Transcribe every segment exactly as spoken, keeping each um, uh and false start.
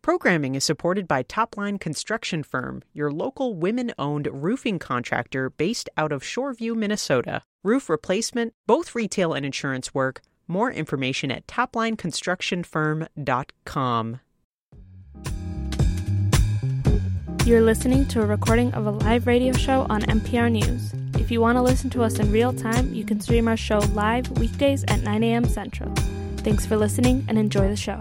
Programming is supported by Topline Construction Firm, your local women-owned roofing contractor based out of Shoreview, Minnesota. Roof replacement, both retail and insurance work. More information at topline construction firm dot com. You're listening to a recording of a live radio show on N P R News. If you want to listen to us in real time, you can stream our show live weekdays at nine a.m. Central. Thanks for listening and enjoy the show.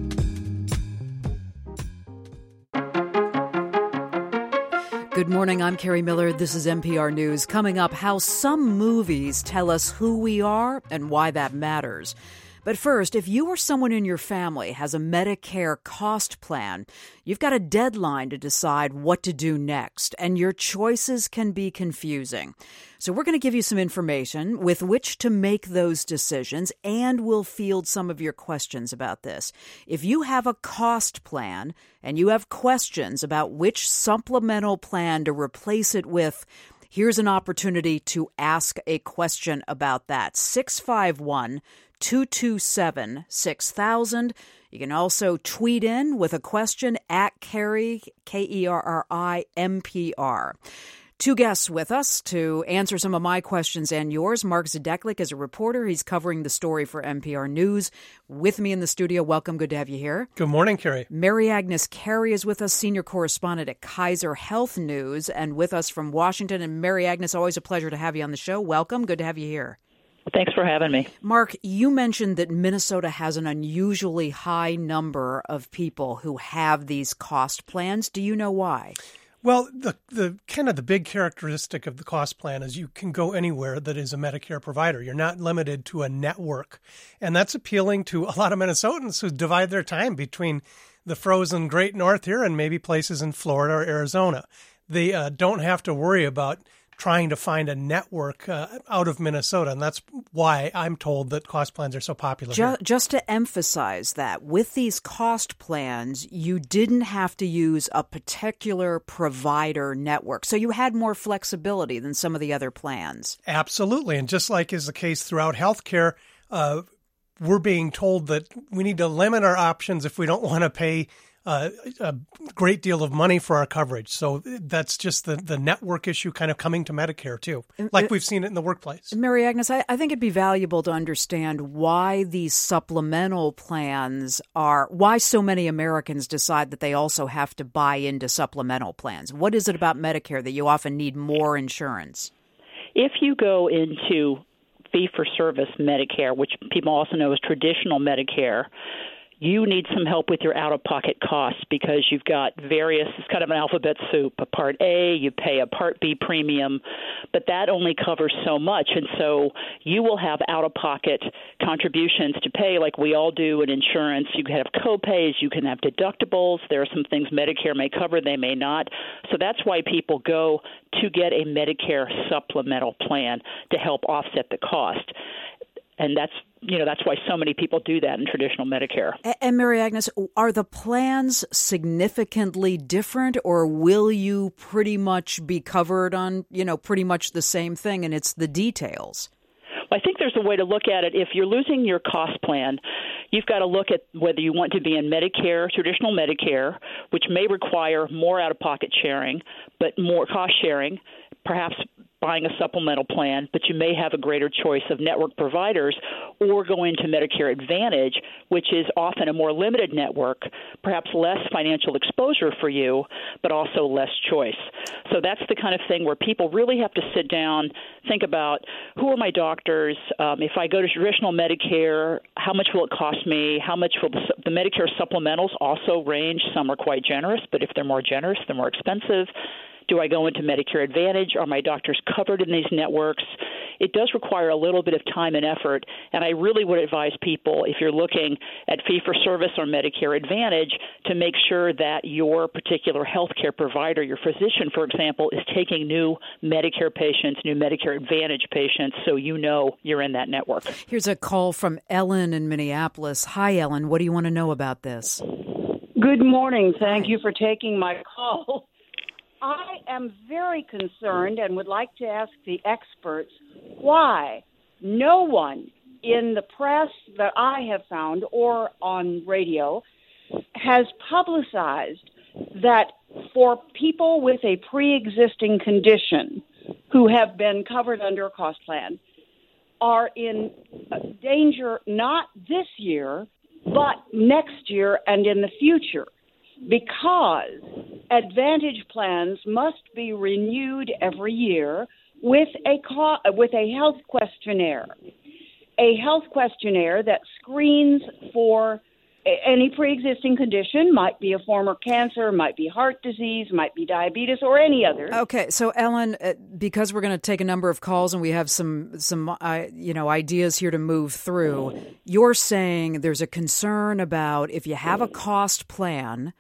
Good morning, I'm Carrie Miller. This is N P R News. Coming up, how some movies tell us who we are and why that matters. But first, if you or someone in your family has a Medicare cost plan, you've got a deadline to decide what to do next, and your choices can be confusing. So we're going to give you some information with which to make those decisions, and we'll field some of your questions about this. If you have a cost plan and you have questions about which supplemental plan to replace it with, here's an opportunity to ask a question about that. six five one, two two seven, six thousand. You can also tweet in with a question at Carrie, K E R R I, M P R. Two guests with us to answer some of my questions and yours. Mark Zadeklik is a reporter. He's covering the story for N P R News. With me in the studio, welcome. Good to have you here. Good morning, Carrie. Mary Agnes Carey is with us, senior correspondent at Kaiser Health News, and with us from Washington. And Mary Agnes, always a pleasure to have you on the show. Welcome. Good to have you here. Thanks for having me. Mark, you mentioned that Minnesota has an unusually high number of people who have these cost plans. Do you know why? Well, the the kind of the big characteristic of the cost plan is you can go anywhere that is a Medicare provider. You're not limited to a network. And that's appealing to a lot of Minnesotans who divide their time between the frozen Great North here and maybe places in Florida or Arizona. They uh, don't have to worry about trying to find a network uh, out of Minnesota. And that's why I'm told that cost plans are so popular just, here. Just to emphasize that, with these cost plans, you didn't have to use a particular provider network. So you had more flexibility than some of the other plans. Absolutely. And just like is the case throughout healthcare, uh, we're being told that we need to limit our options if we don't want to pay Uh, a great deal of money for our coverage. So that's just the, the network issue kind of coming to Medicare, too, like we've seen it in the workplace. Mary Agnes, I, I think it'd be valuable to understand why these supplemental plans are, why so many Americans decide that they also have to buy into supplemental plans. What is it about Medicare that you often need more insurance? If you go into fee-for-service Medicare, which people also know as traditional Medicare, you need some help with your out-of-pocket costs because you've got various, it's kind of an alphabet soup. A Part A, you pay a Part B premium, but that only covers so much. And so you will have out-of-pocket contributions to pay like we all do in insurance. You can have co-pays, you can have deductibles. There are some things Medicare may cover, they may not. So that's why people go to get a Medicare supplemental plan to help offset the cost. And that's, you know, that's why so many people do that in traditional Medicare. And, and Mary Agnes, are the plans significantly different, or will you pretty much be covered on, you know, pretty much the same thing, and it's the details? I think there's a way to look at it. If you're losing your cost plan, you've got to look at whether you want to be in Medicare, traditional Medicare, which may require more out-of-pocket sharing, but more cost sharing, perhaps buying a supplemental plan, but you may have a greater choice of network providers, or go into Medicare Advantage, which is often a more limited network, perhaps less financial exposure for you, but also less choice. So that's the kind of thing where people really have to sit down, think about who are my doctors, um, if I go to traditional Medicare, how much will it cost me, how much will the, the Medicare supplementals also range. Some are quite generous, but if they're more generous, they're more expensive. Do I go into Medicare Advantage? Are my doctors covered in these networks? It does require a little bit of time and effort, and I really would advise people, if you're looking at fee-for-service or Medicare Advantage, to make sure that your particular healthcare provider, your physician, for example, is taking new Medicare patients, new Medicare Advantage patients, so you know you're in that network. Here's a call from Ellen in Minneapolis. Hi, Ellen. What do you want to know about this? Good morning. Thank you for taking my call. I am very concerned and would like to ask the experts why no one in the press that I have found or on radio has publicized that for people with a pre-existing condition who have been covered under a cost plan are in danger not this year, but next year and in the future, because Advantage plans must be renewed every year with a co- with a health questionnaire, a health questionnaire that screens for any pre-existing condition. Might be a form of cancer, might be heart disease, might be diabetes, or any other. Okay, so Ellen, uh, because we're going to take a number of calls and we have some some uh, you know ideas here to move through, you're saying there's a concern about if you have a cost plan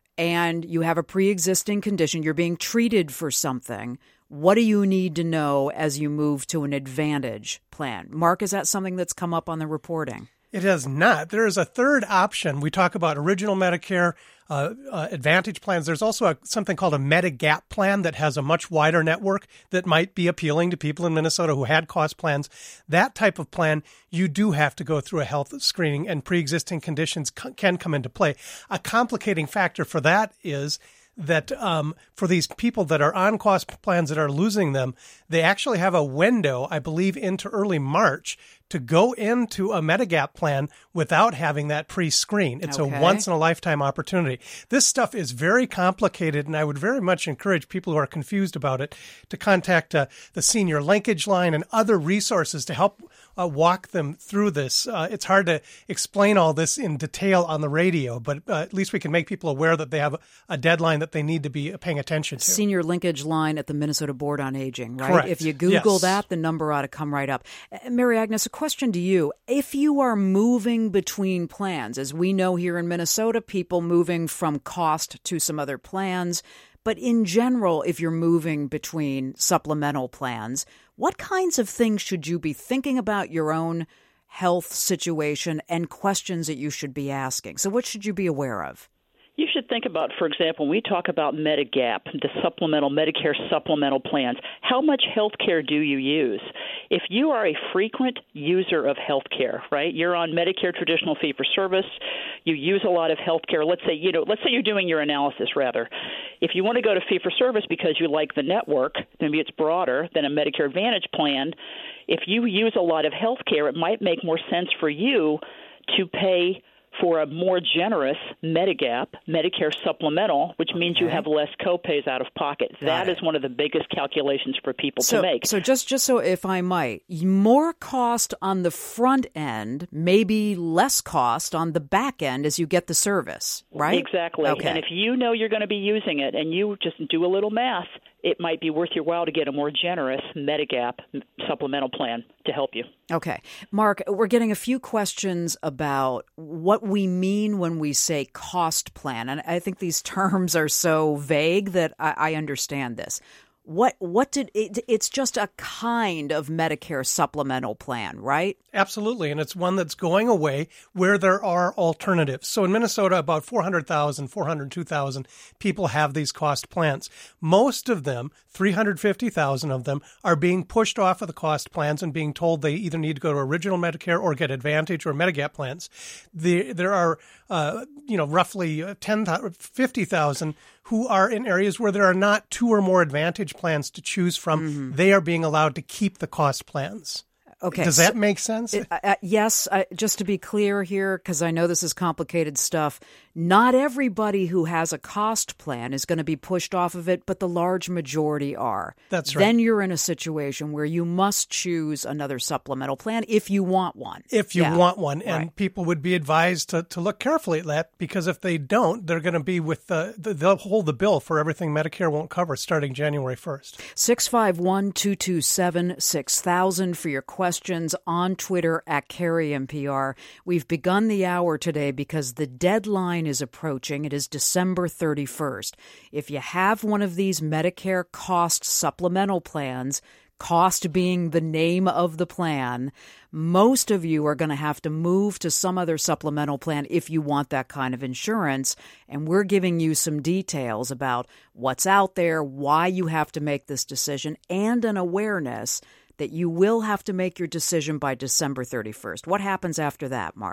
and you have a pre-existing condition, you're being treated for something. What do you need to know as you move to an Advantage plan? Mark, is that something that's come up on the reporting? It has not. There is a third option. We talk about original Medicare, uh, uh, Advantage plans. There's also a, something called a Medigap plan that has a much wider network that might be appealing to people in Minnesota who had cost plans. That type of plan, you do have to go through a health screening, and pre-existing conditions c- can come into play. A complicating factor for that is that um, for these people that are on cost plans that are losing them, they actually have a window, I believe, into early March to go into a Medigap plan without having that pre-screen. It's okay. A once-in-a-lifetime opportunity. This stuff is very complicated, and I would very much encourage people who are confused about it to contact uh, the Senior Linkage Line and other resources to help uh, walk them through this. Uh, it's hard to explain all this in detail on the radio, but uh, at least we can make people aware that they have a, a deadline that they need to be paying attention to. Senior Linkage Line at the Minnesota Board on Aging, right? Correct. If you Google yes. that, the number ought to come right up. Uh, Mary Agnes, a question to you. If you are moving between plans, as we know here in Minnesota, people moving from cost to some other plans, but in general, if you're moving between supplemental plans, what kinds of things should you be thinking about your own health situation and questions that you should be asking? So what should you be aware of? You should think about, for example, when we talk about Medigap, the supplemental Medicare supplemental plans, how much health care do you use? If you are a frequent user of health care, right, you're on Medicare traditional fee-for-service, you use a lot of health care. Let's say, you know, let's say you're doing your analysis, rather. If you want to go to fee-for-service because you like the network, maybe it's broader than a Medicare Advantage plan. If you use a lot of health care, it might make more sense for you to pay for a more generous Medigap, Medicare supplemental, which means okay. you have less copays out of pocket. Got that it. Is one of the biggest calculations for people so, to make. So just, just so if I might, more cost on the front end, maybe less cost on the back end as you get the service, right? Exactly. Okay. And if you know you're going to be using it and you just do a little math, it might be worth your while to get a more generous Medigap supplemental plan to help you. Okay. Mark, we're getting a few questions about what we mean when we say cost plan. And I think these terms are so vague that I, I understand this. What what did it, it's just a kind of Medicare supplemental plan, right? Absolutely, and it's one that's going away where there are alternatives. So in Minnesota, about four hundred thousand, four hundred two thousand people have these cost plans. Most of them, three hundred fifty thousand of them, are being pushed off of the cost plans and being told they either need to go to original Medicare or get Advantage or Medigap plans. The, there are, uh, you know, roughly ten, fifty thousand who are in areas where there are not two or more Advantage plans to choose from. Mm-hmm. They are being allowed to keep the cost plans. Okay. Does that so, make sense? Uh, uh, yes. Uh, just to be clear here, because I know this is complicated stuff, not everybody who has a cost plan is going to be pushed off of it, but the large majority are. That's right. Then you're in a situation where you must choose another supplemental plan if you want one. If you yeah. want one. And right. people would be advised to, to look carefully at that, because if they don't, they're going to be with the, the, they'll hold the bill for everything Medicare won't cover starting January first. six five one, two two seven, six thousand for your questions. Questions on Twitter at Carrie M P R. We've begun the hour today because the deadline is approaching. It is December thirty-first. If you have one of these Medicare cost supplemental plans, cost being the name of the plan, most of you are going to have to move to some other supplemental plan if you want that kind of insurance. And we're giving you some details about what's out there, why you have to make this decision, and an awareness that you will have to make your decision by December thirty-first. What happens after that, Mark?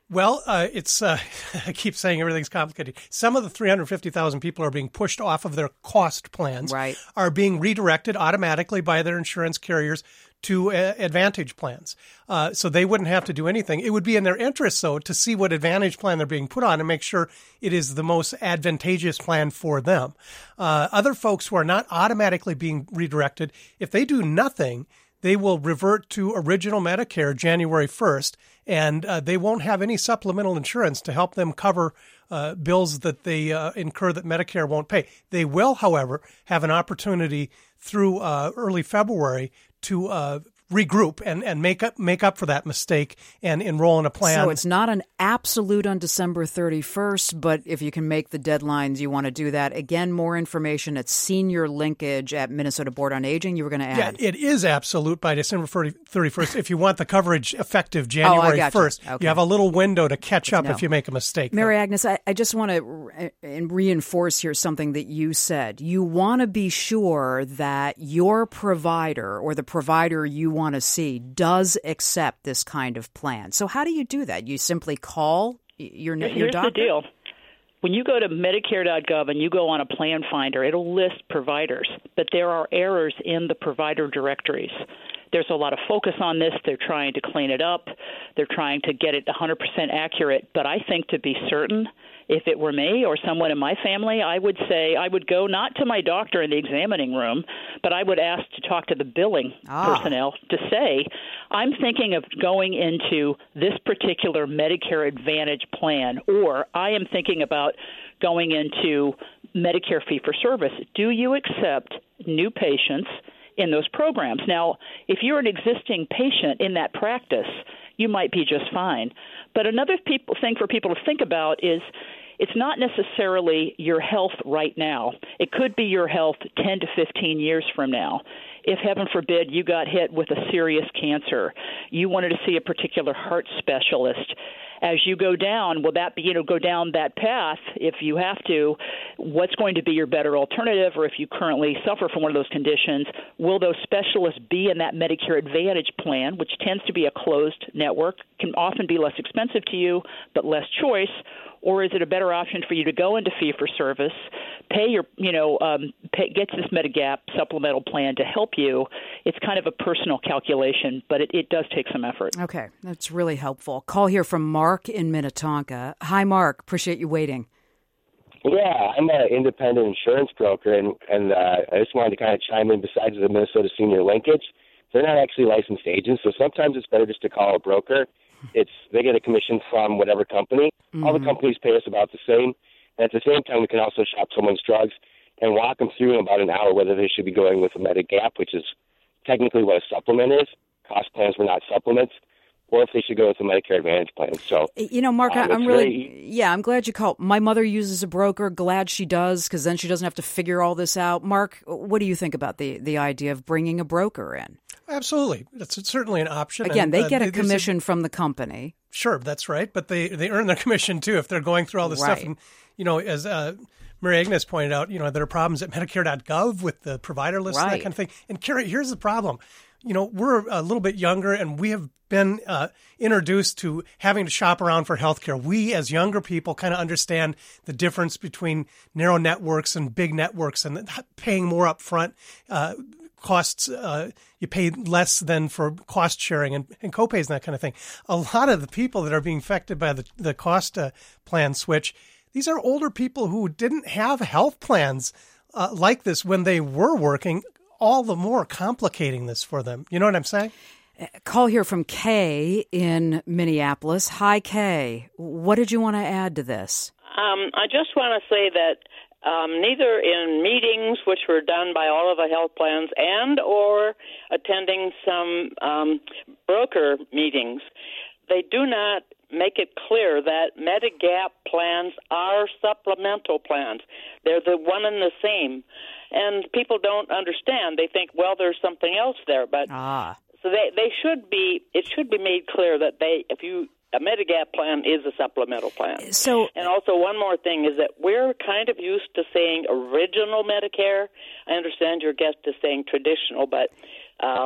Well, uh, it's uh, I keep saying everything's complicated. Some of the three hundred fifty thousand people are being pushed off of their cost plans, right. are being redirected automatically by their insurance carriers to uh, Advantage plans. Uh, so they wouldn't have to do anything. It would be in their interest, though, to see what Advantage plan they're being put on and make sure it is the most advantageous plan for them. Uh, other folks who are not automatically being redirected, if they do nothing, they will revert to original Medicare January first, and uh, they won't have any supplemental insurance to help them cover uh, bills that they uh, incur that Medicare won't pay. They will, however, have an opportunity through uh, early February to uh, regroup and, and make up make up for that mistake and enroll in a plan. So it's not an absolute on December thirty-first, but if you can make the deadlines, you want to do that. Again, more information at Senior Linkage at Minnesota Board on Aging. You were going to add. Yeah, it is absolute by December thirty-first. If you want the coverage effective January oh, first, you. Okay. you have a little window to catch up no. if you make a mistake. Mary Agnes, I, I just want to re- reinforce here something that you said. You want to be sure that your provider or the provider you want to see does accept this kind of plan. So how do you do that? You simply call your, your Here's doctor? the deal. When you go to Medicare dot gov and you go on a plan finder, it'll list providers, but there are errors in the provider directories. There's a lot of focus on this. They're trying to clean it up. They're trying to get it one hundred percent accurate. But I think to be certain, if it were me or someone in my family, I would say I would go not to my doctor in the examining room, but I would ask to talk to the billing ah. personnel to say, I'm thinking of going into this particular Medicare Advantage plan, or I am thinking about going into Medicare fee-for-service. Do you accept new patients in those programs? Now, if you're an existing patient in that practice, you might be just fine. But another people, thing for people to think about is it's not necessarily your health right now. It could be your health ten to fifteen years from now. If, heaven forbid, you got hit with a serious cancer, you wanted to see a particular heart specialist. As you go down, will that be, you know, go down that path if you have to? What's going to be your better alternative? Or if you currently suffer from one of those conditions, will those specialists be in that Medicare Advantage plan, which tends to be a closed network, can often be less expensive to you, but less choice? Or is it a better option for you to go into fee-for-service, pay your, you know, um, pay, get this Medigap supplemental plan to help you? It's kind of a personal calculation, but it, it does take some effort. Okay, that's really helpful. Call here from Mark in Minnetonka. Hi, Mark. Appreciate you waiting. Yeah, I'm an independent insurance broker, and, and uh, I just wanted to kind of chime in. Besides the Minnesota Senior Linkage, they're not actually licensed agents, so sometimes it's better just to call a broker. It's they get a commission from whatever company. Mm-hmm. All the companies pay us about the same. And at the same time, we can also shop someone's drugs and walk them through in about an hour whether they should be going with a Medigap, which is technically what a supplement is. Cost plans were not supplements. Or if they should go with a Medicare Advantage plan. So, you know, Mark, um, I'm really, very, yeah, I'm glad you called. My mother uses a broker. Glad she does, because then she doesn't have to figure all this out. Mark, what do you think about the, the idea of bringing a broker in? Absolutely. It's certainly an option. Again, and, they uh, get a there's commission from the company. Sure, that's right. But they, they earn their commission, too, if they're going through all this right. stuff. And, you know, as uh, Mary Agnes pointed out, you know, there are problems at Medicare dot gov with the provider list right. and that kind of thing. And, Carrie, here's the problem. You know, we're a little bit younger, and we have been uh, introduced to having to shop around for healthcare. We, as younger people, kind of understand the difference between narrow networks and big networks, and paying more upfront uh, costs. Uh, you pay less than for cost sharing and, and copays and that kind of thing. A lot of the people that are being affected by the, the cost uh, plan switch, these are older people who didn't have health plans uh, like this when they were working, all the more complicating this for them. You know what I'm saying? Call here from Kay in Minneapolis. Hi, Kay. What did you want to add to this? Um, I just want to say that um, neither in meetings, which were done by all of the health plans, and or attending some um, broker meetings, they do not make it clear that Medigap plans are supplemental plans. They're the one and the same. And people don't understand. They think, well, there's something else there. But ah. So they, they should be, it should be made clear that they, if you, a Medigap plan is a supplemental plan. So, and also one more thing is that we're kind of used to saying original Medicare. I understand your guest is saying traditional, but um,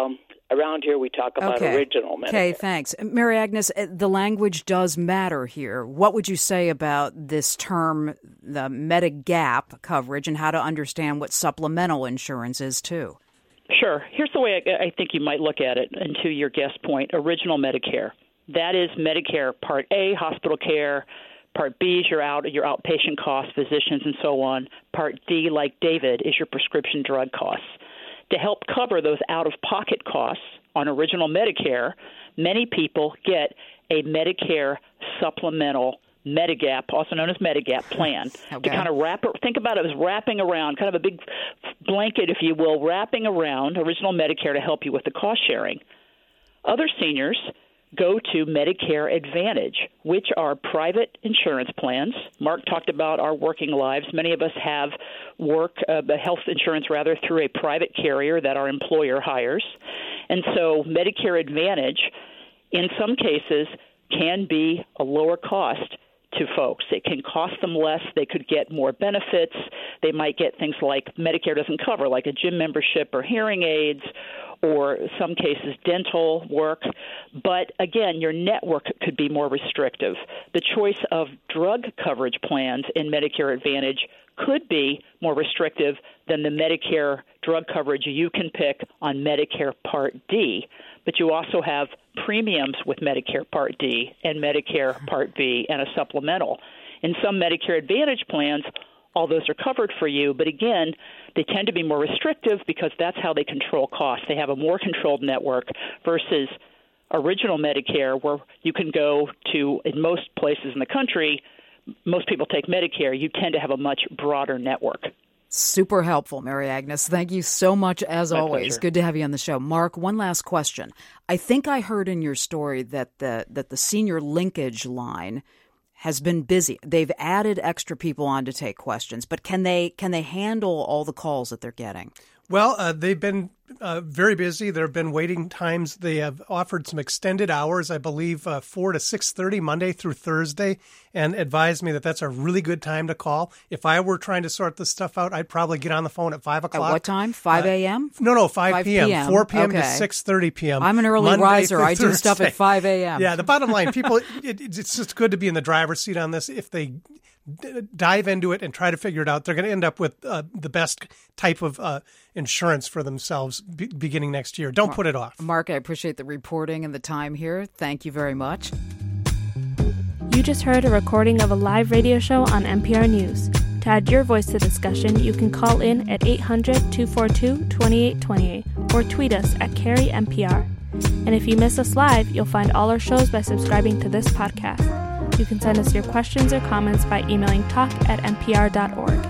Around here, we talk about okay. original Medicare. Okay, thanks. Mary Agnes, the language does matter here. What would you say about this term, the Medigap coverage, and how to understand what supplemental insurance is, too? Sure. Here's the way I, I think you might look at it, and to your guest point, original Medicare. That is Medicare Part A, hospital care. Part B is your out your outpatient costs, physicians, and so on. Part D, like David, is your prescription drug costs. To help cover those out-of-pocket costs on original Medicare, many people get a Medicare supplemental Medigap, also known as Medigap plan, okay. to kind of wrap it, think about it as wrapping around, kind of a big blanket, if you will, wrapping around original Medicare to help you with the cost sharing. Other seniors go to Medicare Advantage, which are private insurance plans. Mark talked about our working lives. Many of us have work, uh, health insurance rather, through a private carrier that our employer hires. And so Medicare Advantage, in some cases, can be a lower cost to folks. It can cost them less. They could get more benefits. They might get things like Medicare doesn't cover, like a gym membership or hearing aids, or some cases dental work. But again, your network could be more restrictive. The choice of drug coverage plans in Medicare Advantage could be more restrictive than the Medicare drug coverage you can pick on Medicare Part D. But you also have premiums with Medicare Part D and Medicare Part B and a supplemental. In some Medicare Advantage plans, all those are covered for you, but again, they tend to be more restrictive because that's how they control costs. They have a more controlled network versus original Medicare, where you can go to, in most places in the country, most people take Medicare, you tend to have a much broader network. Super helpful, Mary Agnes. Thank you so much, as My always. pleasure. Good to have you on the show. Mark, one last question. I think I heard in your story that the that the senior linkage line has been busy. They've added extra people on to take questions, but can they can they handle all the calls that they're getting? Well, uh, they've been uh, very busy. There have been waiting times. They have offered some extended hours, I believe, uh, four to six thirty Monday through Thursday, and advised me that that's a really good time to call. If I were trying to sort this stuff out, I'd probably get on the phone at five o'clock. At what time? five a.m.? Uh, no, no, five p.m. four p.m. Okay. to six thirty p.m. I'm an early Monday riser. I do Thursday. stuff at five a.m. Yeah, the bottom line, people, it, it's just good to be in the driver's seat on this. If they d- dive into it and try to figure it out, they're going to end up with uh, the best type of uh, insurance for themselves be- beginning next year. Don't Mark, put it off. Mark, I appreciate the reporting and the time here. Thank you very much. You just heard a recording of a live radio show on N P R News. To add your voice to the discussion, you can call in at eight hundred, two four two, two eight two eight or tweet us at Carrie N P R. And if you miss us live, you'll find all our shows by subscribing to this podcast. You can send us your questions or comments by emailing talk at n p r dot org.